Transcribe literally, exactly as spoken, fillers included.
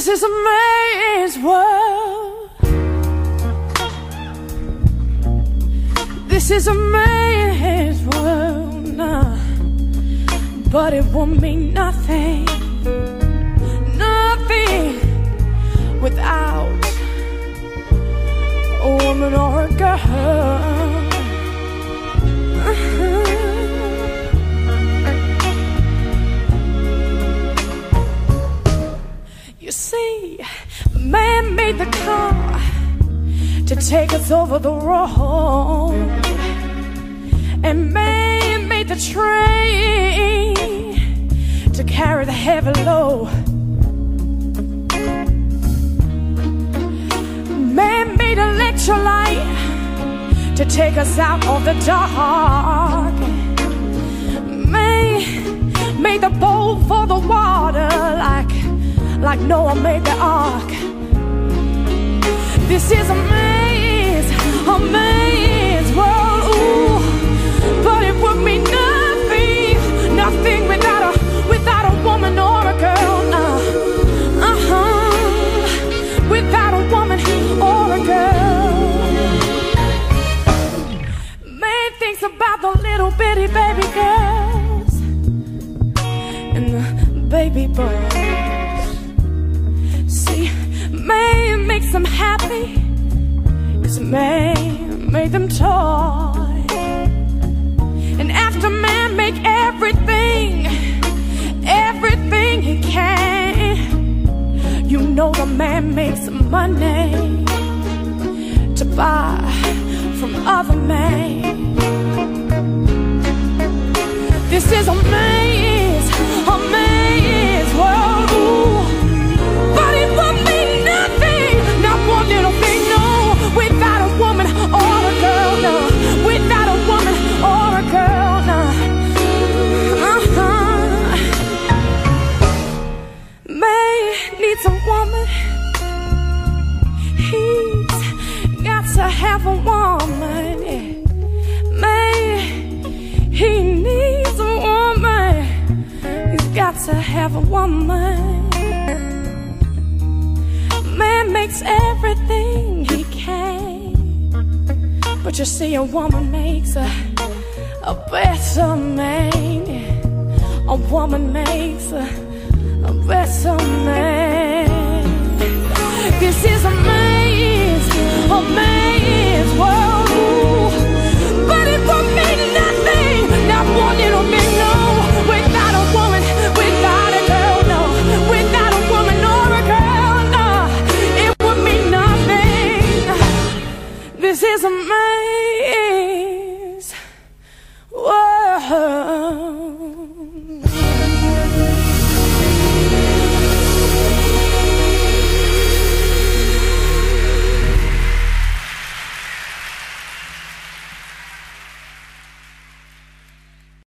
This is a man's world. This is a man's world, nah. But it won't mean nothing, nothing without a woman or a girl. Uh-huh. You see, man made the car to take us over the road, and man made the train to carry the heavy load. Man made electrolyte to take us out of the dark. Man made the boat for the water like like Noah made the ark. This is a man's, a man's world, ooh. But it would mean nothing, nothing without a, without a woman or a girl, nah. Uh-huh, without a woman or a girl. Man thinks about the little bitty baby girls and the baby boys. Man makes them happy, 'cause man made them toy. And after man make everything, everything he can, you know the man makes money to buy from other men. This is a man's, a man's world, ooh. But it will mean not one little thing, no, without a woman or a girl, no, without a woman or a girl, no. Uh-huh. Man needs a woman. He's got to have a woman. Man, he needs a woman. He's got to have a woman. Man makes everything he can, but you see, a woman makes a, a better man. A woman makes a, a better man. This is a man's, a man.